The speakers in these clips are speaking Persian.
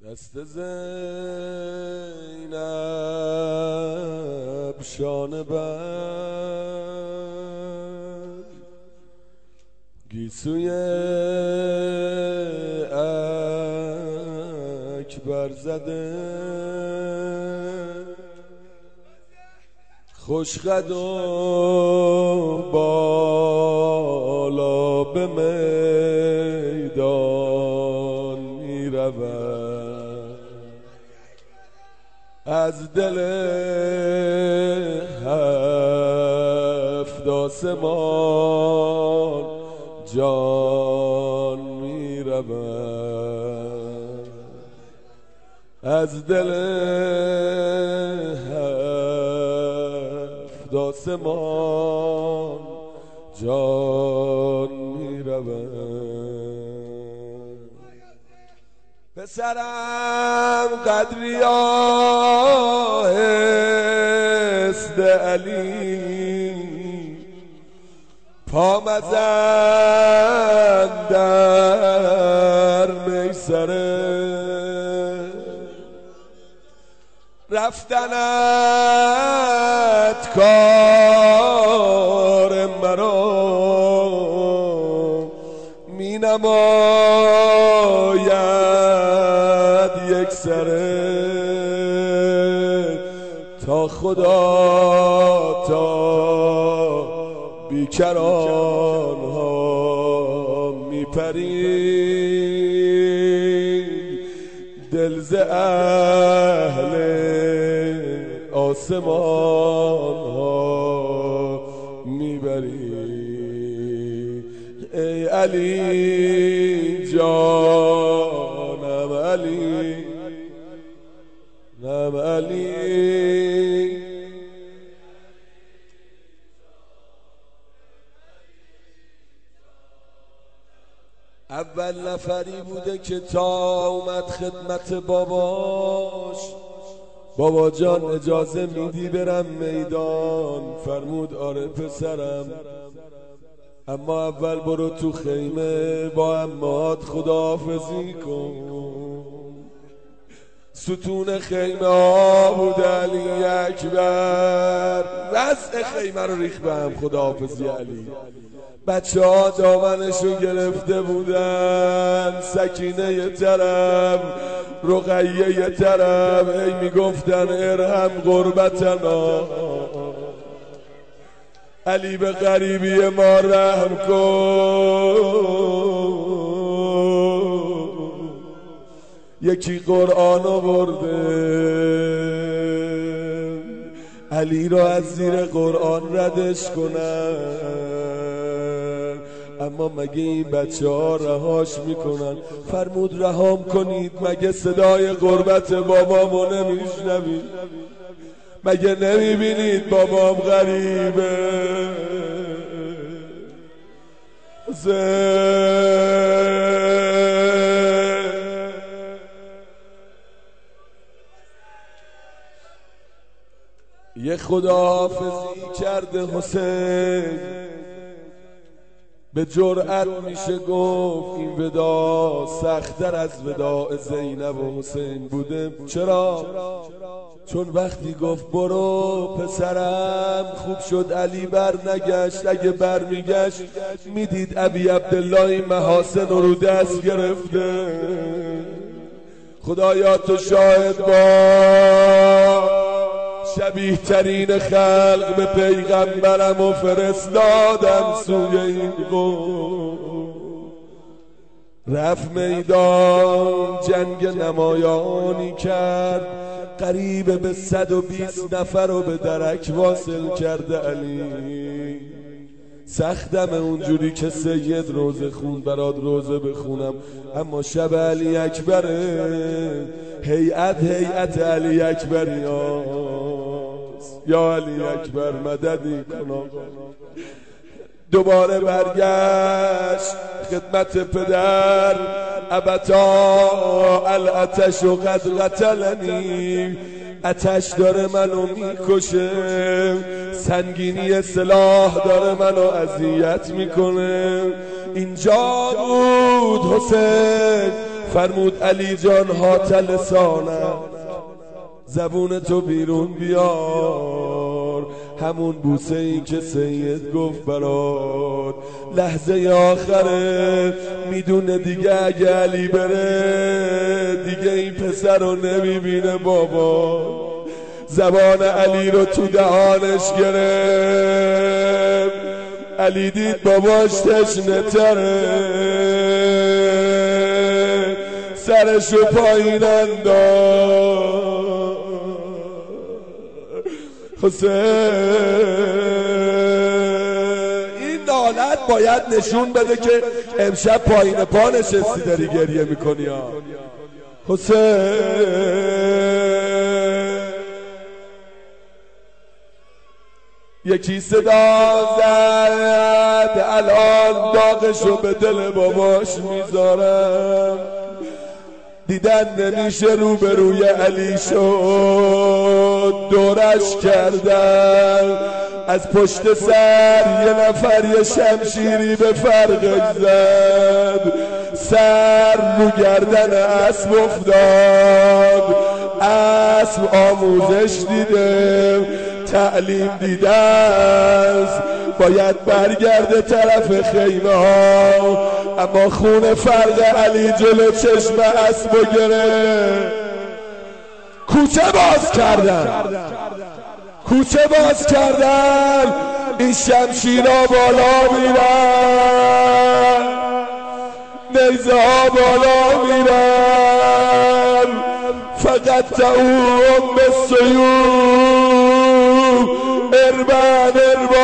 دست زینب شانه بر گیسوی اکبر زده خوشقد و بالا به میدان می رود از دل 7 آسمان جان می رود از دل 7 آسمان جان می رود. پسرم قدریاه است علی پا مزن در میسره رفتنت کار مرا می نماید یک سره تا خدا تا بیکران ها می پرید دل ز اهل آسمان ها میبری ای علی جانم علی نم علی اول نفری بوده که تا اومد خدمت باباش بابا جان اجازه میدی برم میدان؟ فرمود آره پسرم، اما اول برو تو خیمه با عمات خداحافظی کن. ستون خیمه ها بود علی اکبر وضع خیمه رو ریخ به هم. خداحافظی علی. بچه ها دامنشو گرفته بودن، سکینه یه طرف، رقیه یه طرف، ای میگفتن ارحم غربتنا، علی به غریبی ما رحم کن. یکی قرآن آورده علی را از زیر قرآن ردش کنن، اما مگه این بچه ها رهاش میکنن؟ فرمود رهام کنید، مگه صدای غربت بابامو نمیشنوید؟ مگه نمیبینید بابام غریبه؟ یه خداحافظی کرده حسین، به جرأت میشه گفت این ودا سخت‌تر از وداع زینب و حسین بوده. چرا؟ چون وقتی گفت برو پسرم، خوب شد علی بر نگشت. اگه بر میگشت میدید ابی عبدالله این محاسن رو دست گرفته. خدایا تو شاهد با شبیه ترین خلق به پیغمبرم و فرستادم سوی این قوم. رفت میدان جنگ نمایانی کرد، قریب به 120 نفر رو به درک واصل کرده علی. سختم اونجوری که سید روزه خون برات روزه بخونم، اما شب علی اکبره، هیئت علی اکبری یا علی اکبر مددی کن. دوباره برگشت خدمت پدر، ابتا الاتش و قد قتلنی، آتش داره منو میکشه، سنگینی سلاح داره منو اذیت میکنه. اینجا بود حسین فرمود علی جان هات لسانم، زبون تو بیرون بیار، همون بوسه این که سید گفت برات لحظه آخره، میدونه دیگه اگه علی بره دیگه این پسر رو نمیبینه. بابا زبان علی رو تو دهانش گرفت، علی دید باباش تشنه تره، سرشو پایین انداخت. حسین این نالت باید نشون بده که امشب پایین پا نشستی داری گریه میکنی ها. حسین یکی صدا زد الان داغشو به دل باباش میذارم، دیدن نمیشه روبروی علی شد، دورش کردن از پشت سر یه نفر یه شمشیری به فرقش زد، سر رو گردن اسب افتاد، اسب آموزش دیده تعلیم دیده است، باید برگرده طرف خیمه ها، اما خون فرق علی جلو چشم اسب گرفت. کوچه باز کردن این شمشیرها بالا میرن، نیزه ها بالا میرن، فقط تعوم به سیوف اربن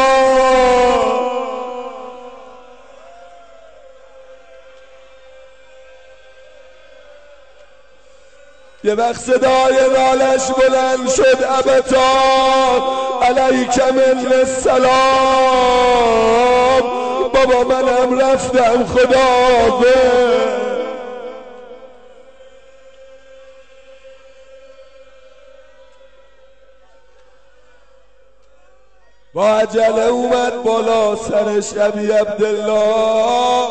یه وقت صدای نالش بلند شد ابتا علیک من السلام، بابا منم رفتم خدا به. با عجله اومد بالا سرش ابی عبدالله،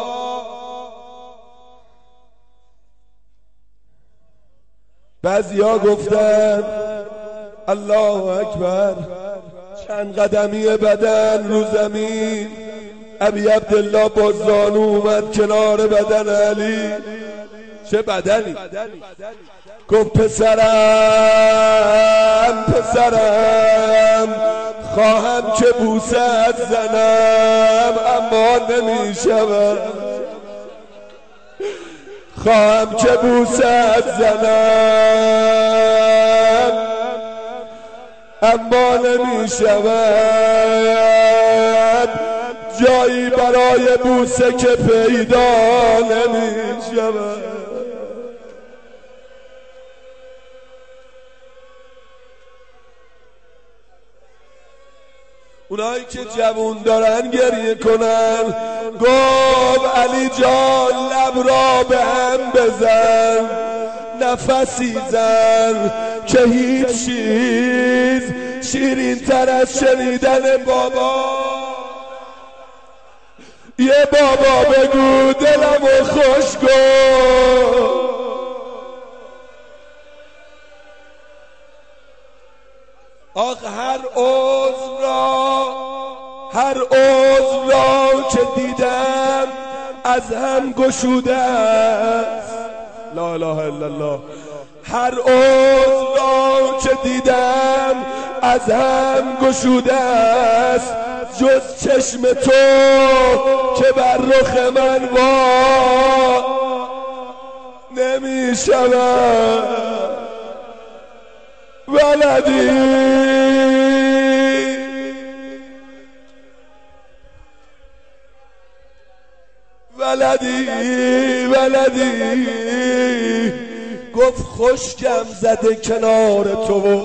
بعضیا گفتن الله اکبر، چند قدمی بدن رو زمین، ابی عبدالله با زانو اومد کنار بدن علی. چه بدنی؟ گفت پسرم خواهم که بوسه زنم اما نمیشود، خواهم که بوسه زنم اما نمیشود، جایی برای بوسه که پیدا نمیشود. اونایی که جوون دارن گریه کنن، گفت علی جان لب را به هم بزن، نفسی زن که هیچ چیز شیرین تر از شنیدن بابا. یه بابا بگو دلمو خوش کن، آخ هر عضو را که دیدم از هم گشوده است، لا اله الا الله، هر عضو را که دیدم از هم گشوده است، جز چشم تو که بر رخ من وا نمی شود. ولدی گفت خشکم زده کنار تو،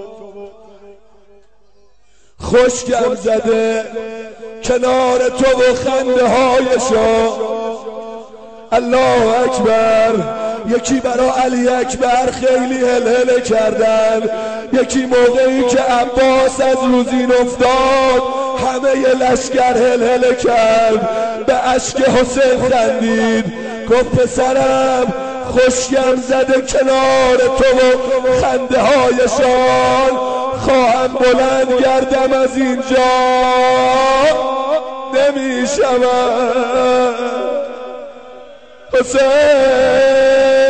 خشکم زده کنار تو و خنده هایشا. الله اکبر. یکی برا علی اکبر خیلی هلهله کردن، یکی موقعی که عباس از روزین افتاد همه ی لشکر هلهله کرد، به اشک حسین خندید، گفت پسرم خوشگم زده کنار تو و خنده هایشان خواهم بلند گردم از اینجا نمیشم حسین.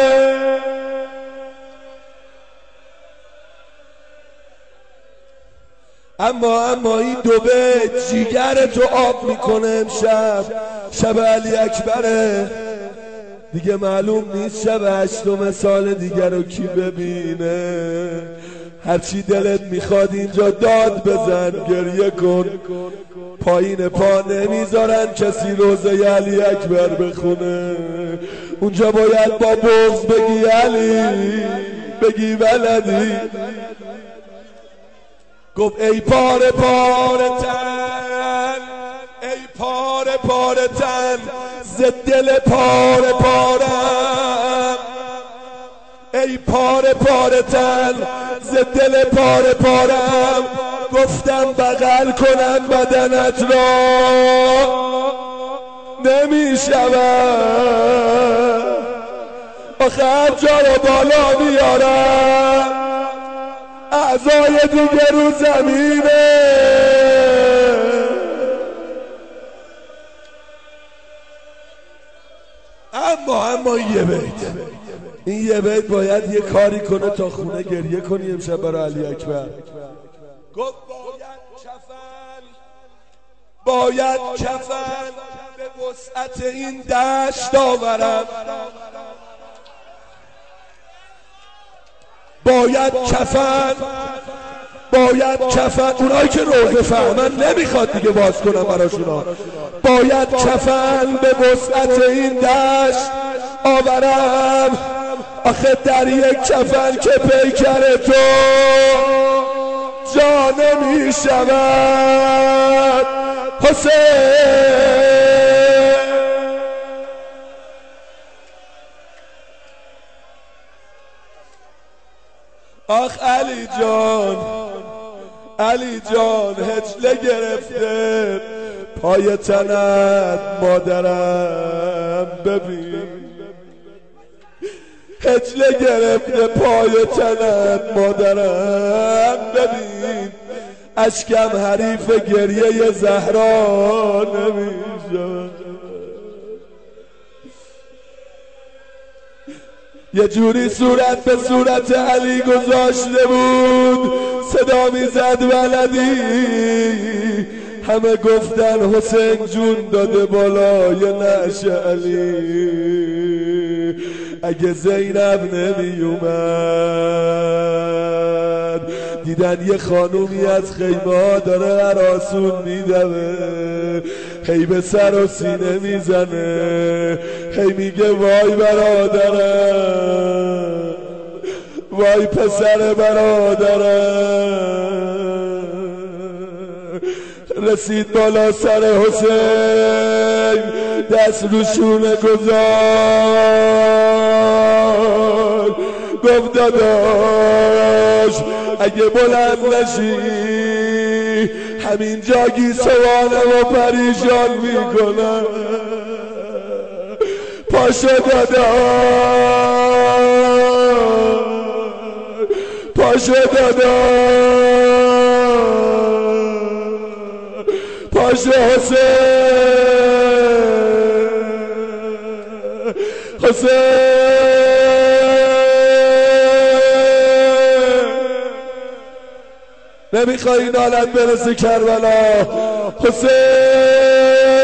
اما این دو بیت جیگر تو آب میکنه امشب. شب علی اکبره دیگه معلوم نیست شب هشتم سال دیگر رو کی ببینه. هرچی دلت میخواد اینجا داد بزن گریه کن. پایین پا نمیذارن کسی روزه علی اکبر بخونه. اونجا باید با بغض بگی علی، بگی ولدی. گفت ای پاره پاره تن، ای پاره پاره تن، ز دل پاره پارم. ای پاره پاره تن، ز دل پاره پارم. گفتم بغل کنم بدنت را نمیشود. آخر جا رو بالا میارم، اعضای دیگه رو زمینه. اما این یه بیت باید یه کاری کنه تا خونه گریه کنی امشب برای علی اکبر. گفت باید کفن به وسعت این دشت آورم. باید کفن اونایی که روزه فهمن نمیخواد دیگه باز کنم براشونا. باید کفن به وسعت این دشت آورم. آخه در یک کفن که پیکر تو جا نمیشود حسین. آخ علی جان هجله گرفته پای تنت مادرم. ببین هجله گرفته پای تنت مادرم. ببین اشکم حریف گریه زهرا نمیشه. یه جوری صورت به صورت علی گذاشته بود صدا میزد ولدی. همه گفتن حسین جون داده بالای نعش علی. اگه زینب نمی اومد دیدن یه خانومی از خیمه داره هراسون میدوه. هی به سر و سینه میزنه، هی میگه وای برادرم، وای پسر برادرم. رسید بالا سر حسین دست رو شونه گذار. گفت داداش اگه بلند نشی همین جا گیسوانم و پریشان میکنم. پاشو داداش، پاشو داداش، پاشو حسین. نمیخوای این حالت برسه کربلا حسین.